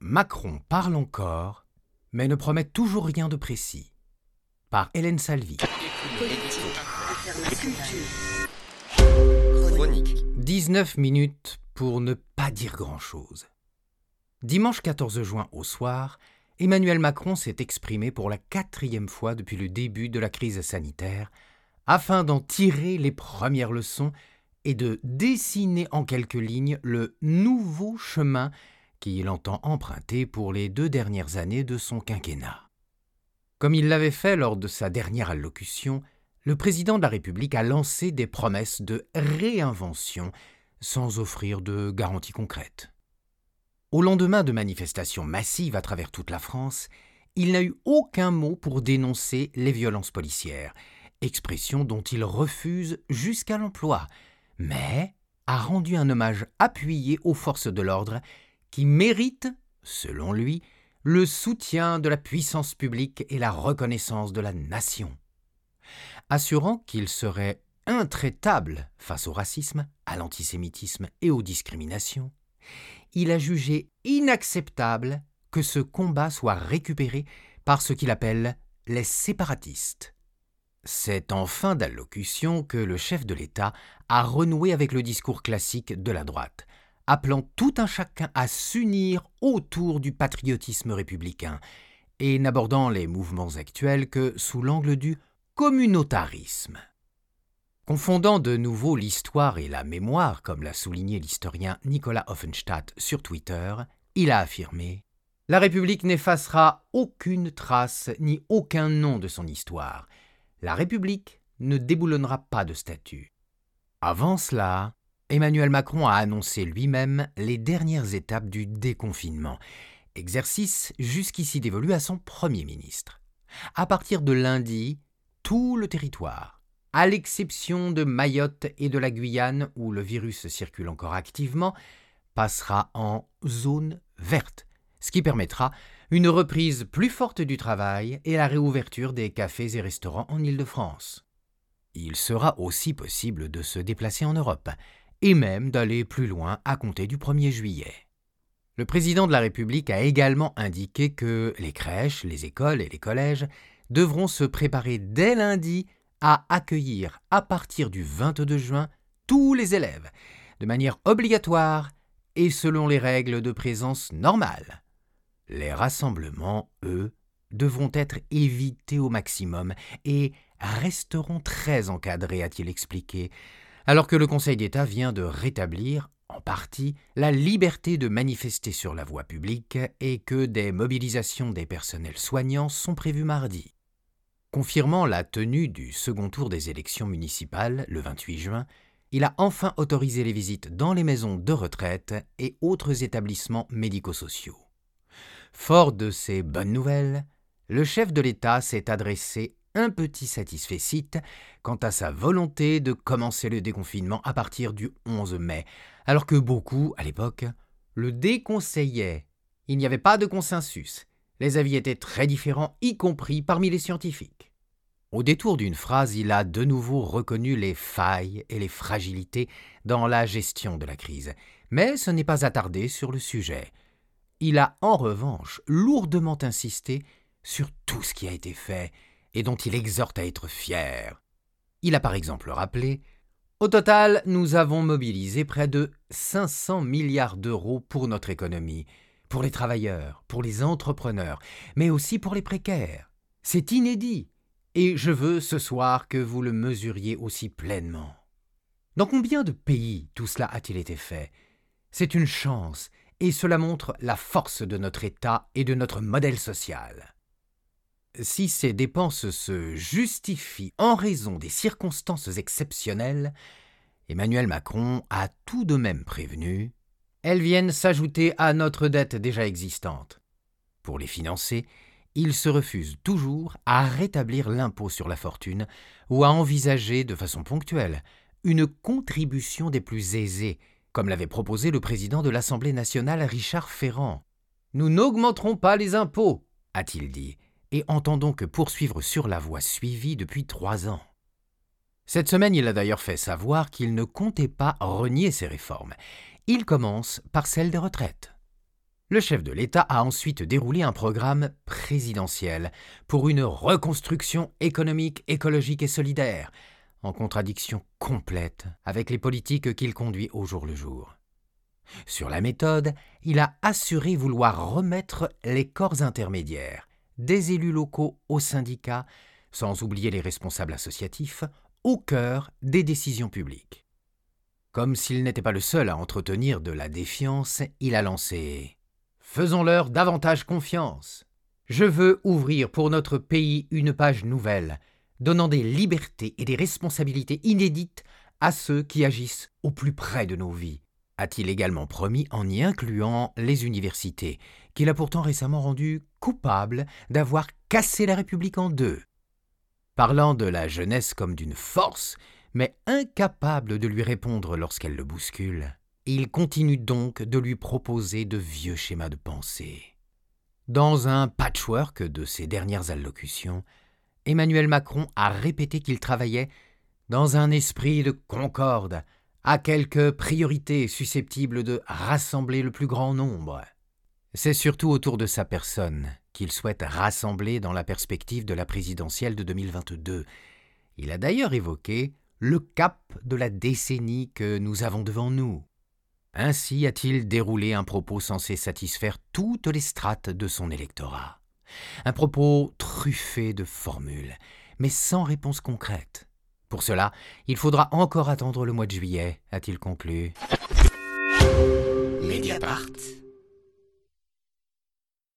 Macron parle encore, mais ne promet toujours rien de précis. Par Hélène Salvi. Chronique. 19 minutes pour ne pas dire grand-chose. Dimanche 14 juin au soir, Emmanuel Macron s'est exprimé pour la 4e fois depuis le début de la crise sanitaire, afin d'en tirer les premières leçons et de dessiner en quelques lignes le nouveau chemin qu'il entend emprunter pour les 2 dernières années de son quinquennat. Comme il l'avait fait lors de sa dernière allocution, le président de la République a lancé des promesses de réinvention sans offrir de garanties concrètes. Au lendemain de manifestations massives à travers toute la France, il n'a eu aucun mot pour dénoncer les violences policières, expression dont il refuse jusqu'à l'emploi, mais a rendu un hommage appuyé aux forces de l'ordre qui méritent, selon lui, le soutien de la puissance publique et la reconnaissance de la nation. Assurant qu'il serait intraitable face au racisme, à l'antisémitisme et aux discriminations, il a jugé inacceptable que ce combat soit récupéré par ce qu'il appelle les séparatistes. C'est en fin d'allocution que le chef de l'État a renoué avec le discours classique de la droite, appelant tout un chacun à s'unir autour du patriotisme républicain et n'abordant les mouvements actuels que sous l'angle du communautarisme. Confondant de nouveau l'histoire et la mémoire, comme l'a souligné l'historien Nicolas Offenstadt sur Twitter, il a affirmé « La République n'effacera aucune trace ni aucun nom de son histoire. La République ne déboulonnera pas de statue. » Avant cela, Emmanuel Macron a annoncé lui-même les dernières étapes du déconfinement, exercice jusqu'ici dévolu à son Premier ministre. À partir de lundi, tout le territoire, à l'exception de Mayotte et de la Guyane où le virus circule encore activement, passera en zone verte, ce qui permettra une reprise plus forte du travail et la réouverture des cafés et restaurants en Île-de-France. Il sera aussi possible de se déplacer en Europe et même d'aller plus loin à compter du 1er juillet. Le président de la République a également indiqué que les crèches, les écoles et les collèges devront se préparer dès lundi à accueillir à partir du 22 juin tous les élèves, de manière obligatoire et selon les règles de présence normales. Les rassemblements, eux, devront être évités au maximum et resteront très encadrés, a-t-il expliqué, alors que le Conseil d'État vient de rétablir, en partie, la liberté de manifester sur la voie publique et que des mobilisations des personnels soignants sont prévues mardi. Confirmant la tenue du second tour des élections municipales, le 28 juin, il a enfin autorisé les visites dans les maisons de retraite et autres établissements médico-sociaux. Fort de ces bonnes nouvelles, le chef de l'État s'est adressé un petit satisfecit quant à sa volonté de commencer le déconfinement à partir du 11 mai, alors que beaucoup, à l'époque, le déconseillaient. Il n'y avait pas de consensus. Les avis étaient très différents, y compris parmi les scientifiques. Au détour d'une phrase, il a de nouveau reconnu les failles et les fragilités dans la gestion de la crise, mais ce n'est pas attardé sur le sujet. Il a en revanche lourdement insisté sur tout ce qui a été fait et dont il exhorte à être fier. Il a par exemple rappelé « Au total, nous avons mobilisé près de 500 milliards d'euros pour notre économie, pour les travailleurs, pour les entrepreneurs, mais aussi pour les précaires. C'est inédit, et je veux ce soir que vous le mesuriez aussi pleinement. » Dans combien de pays tout cela a-t-il été fait ? C'est une chance, et cela montre la force de notre État et de notre modèle social. Si ces dépenses se justifient en raison des circonstances exceptionnelles, Emmanuel Macron a tout de même prévenu, elles viennent s'ajouter à notre dette déjà existante. Pour les financer, il se refuse toujours à rétablir l'impôt sur la fortune ou à envisager de façon ponctuelle une contribution des plus aisés, comme l'avait proposé le président de l'Assemblée nationale Richard Ferrand. « Nous n'augmenterons pas les impôts », a-t-il dit, et entend donc poursuivre sur la voie suivie depuis 3 ans. Cette semaine, il a d'ailleurs fait savoir qu'il ne comptait pas renier ces réformes. Il commence par celle des retraites. Le chef de l'État a ensuite déroulé un programme présidentiel pour une reconstruction économique, écologique et solidaire, en contradiction complète avec les politiques qu'il conduit au jour le jour. Sur la méthode, il a assuré vouloir remettre les corps intermédiaires, des élus locaux aux syndicats, sans oublier les responsables associatifs, au cœur des décisions publiques. Comme s'il n'était pas le seul à entretenir de la défiance, il a lancé « Faisons-leur davantage confiance. Je veux ouvrir pour notre pays une page nouvelle, donnant des libertés et des responsabilités inédites à ceux qui agissent au plus près de nos vies », a-t-il également promis en y incluant les universités, qu'il a pourtant récemment rendues coupables d'avoir cassé la République en deux. Parlant de la jeunesse comme d'une force, mais incapable de lui répondre lorsqu'elle le bouscule, il continue donc de lui proposer de vieux schémas de pensée. Dans un patchwork de ses dernières allocutions, Emmanuel Macron a répété qu'il travaillait dans un esprit de concorde, à quelques priorités susceptibles de rassembler le plus grand nombre. C'est surtout autour de sa personne qu'il souhaite rassembler dans la perspective de la présidentielle de 2022. Il a d'ailleurs évoqué le cap de la décennie que nous avons devant nous. Ainsi a-t-il déroulé un propos censé satisfaire toutes les strates de son électorat. Un propos truffé de formules, mais sans réponse concrète. Pour cela, il faudra encore attendre le mois de juillet, a-t-il conclu. Mediapart.